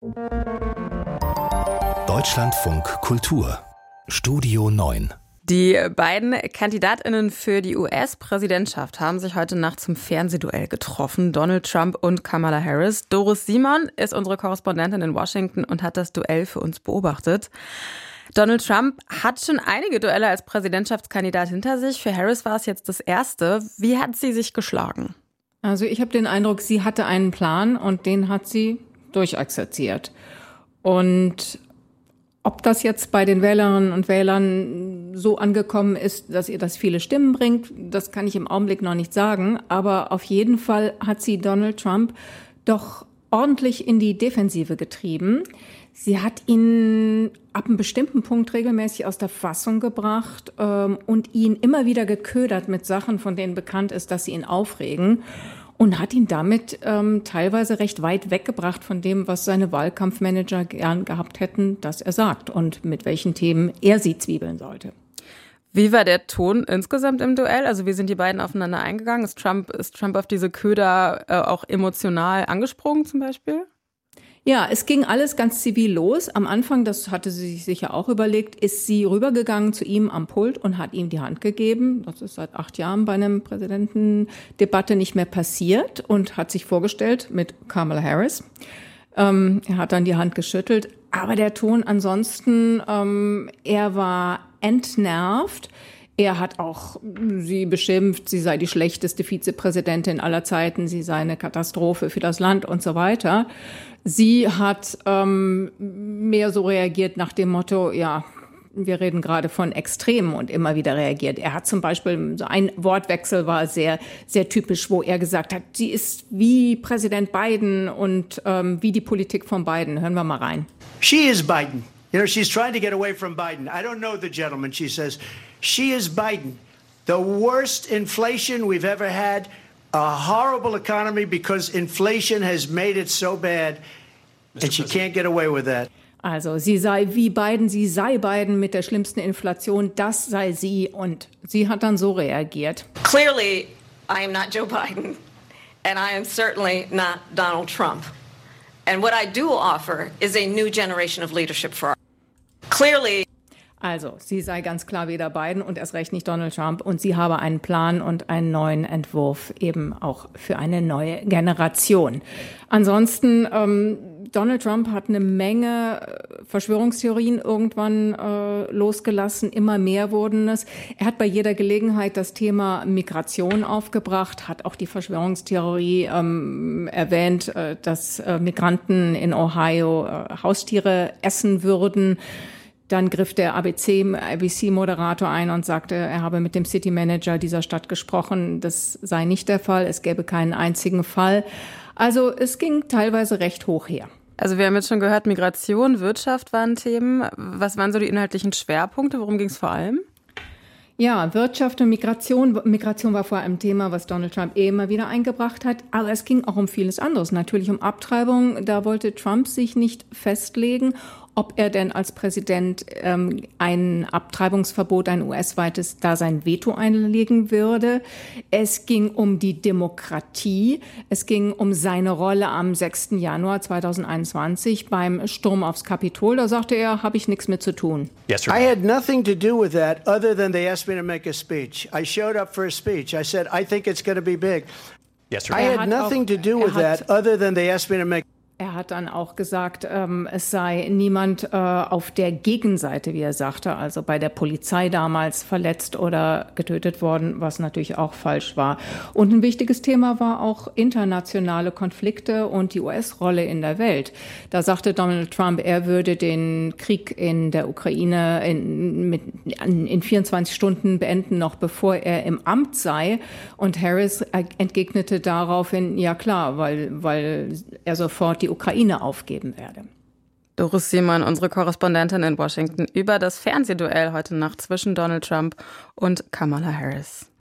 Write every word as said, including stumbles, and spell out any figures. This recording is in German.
Deutschlandfunk Kultur Studio neun. Die beiden KandidatInnen für die U S-Präsidentschaft haben sich heute Nacht zum Fernsehduell getroffen. Donald Trump und Kamala Harris. Doris Simon ist unsere Korrespondentin in Washington und hat das Duell für uns beobachtet. Donald Trump hat schon einige Duelle als Präsidentschaftskandidat hinter sich. Für Harris war es jetzt das erste. Wie hat sie sich geschlagen? Also ich habe den Eindruck, sie hatte einen Plan und den hat sie durchexerziert. Und ob das jetzt bei den Wählerinnen und Wählern so angekommen ist, dass ihr das viele Stimmen bringt, das kann ich im Augenblick noch nicht sagen. Aber auf jeden Fall hat sie Donald Trump doch ordentlich in die Defensive getrieben. Sie hat ihn ab einem bestimmten Punkt regelmäßig aus der Fassung gebracht ähm, und ihn immer wieder geködert mit Sachen, von denen bekannt ist, dass sie ihn aufregen. Und hat ihn damit ähm, teilweise recht weit weggebracht von dem, was seine Wahlkampfmanager gern gehabt hätten, dass er sagt und mit welchen Themen er sie zwiebeln sollte. Wie war der Ton insgesamt im Duell? Also wie sind die beiden aufeinander eingegangen? Ist Trump, ist Trump auf diese Köder äh, auch emotional angesprungen zum Beispiel? Ja, es ging alles ganz zivil los. Am Anfang, das hatte sie sich sicher auch überlegt, ist sie rübergegangen zu ihm am Pult und hat ihm die Hand gegeben. Das ist seit acht Jahren bei einem Präsidentendebatte nicht mehr passiert und hat sich vorgestellt mit Kamala Harris. Ähm, er hat dann die Hand geschüttelt. Aber der Ton ansonsten, ähm, er war entnervt. Er hat auch sie beschimpft, sie sei die schlechteste Vizepräsidentin aller Zeiten, sie sei eine Katastrophe für das Land und so weiter. Sie hat ähm, mehr so reagiert nach dem Motto, ja, wir reden gerade von Extremen und immer wieder reagiert. Er hat zum Beispiel, so ein Wortwechsel war sehr, sehr typisch, wo er gesagt hat, sie ist wie Präsident Biden und ähm, wie die Politik von Biden. Hören wir mal rein. She is Biden. You know, she's trying to get away from Biden. I don't know the gentleman, she says. She is Biden. The worst inflation we've ever had. A horrible economy because inflation has made it so bad. And she can't get away with that. Also sie sei wie Biden, sie sei Biden mit der schlimmsten Inflation, das sei sie. Und sie hat dann so reagiert. Clearly, I am not Joe Biden. And I am certainly not Donald Trump. And what I do offer is a new generation of leadership for our Clearly. Also, sie sei ganz klar weder Biden und erst recht nicht Donald Trump und sie habe einen Plan und einen neuen Entwurf eben auch für eine neue Generation. Ansonsten, ähm, Donald Trump hat eine Menge Verschwörungstheorien irgendwann äh, losgelassen, immer mehr wurden es. Er hat bei jeder Gelegenheit das Thema Migration aufgebracht, hat auch die Verschwörungstheorie ähm, erwähnt, äh, dass äh, Migranten in Ohio äh, Haustiere essen würden. Dann griff der A B C-Moderator ein und sagte, er habe mit dem City Manager dieser Stadt gesprochen. Das sei nicht der Fall. Es gäbe keinen einzigen Fall. Also es ging teilweise recht hoch her. Also wir haben jetzt schon gehört, Migration, Wirtschaft waren Themen. Was waren so die inhaltlichen Schwerpunkte? Worum ging es vor allem? Ja, Wirtschaft und Migration. Migration war vor allem ein Thema, was Donald Trump eh immer wieder eingebracht hat. Aber es ging auch um vieles anderes. Natürlich um Abtreibung. Da wollte Trump sich nicht festlegen, ob er denn als Präsident ähm, ein Abtreibungsverbot, ein U S-weites, da sein Veto einlegen würde. Es ging um die Demokratie. Es ging um seine Rolle am sechsten Januar zweitausendeinundzwanzig beim Sturm aufs Kapitol. Da sagte er, habe ich nichts mit zu tun. Yes, sir. I had nothing to do with that other than they asked me to make a speech. I showed up for a speech. I said, I think it's going to be big. Yes, sir. I had nothing auch, to do with that other than they asked me to make Er hat dann auch gesagt, ähm, es sei niemand äh, auf der Gegenseite, wie er sagte, also bei der Polizei damals verletzt oder getötet worden, was natürlich auch falsch war. Und ein wichtiges Thema war auch internationale Konflikte und die U S-Rolle in der Welt. Da sagte Donald Trump, er würde den Krieg in der Ukraine in, mit, in vierundzwanzig Stunden beenden, noch bevor er im Amt sei. Und Harris entgegnete daraufhin, ja klar, weil, weil er sofort die Ukraine aufgeben werde. Doris Simon, unsere Korrespondentin in Washington, über das Fernsehduell heute Nacht zwischen Donald Trump und Kamala Harris.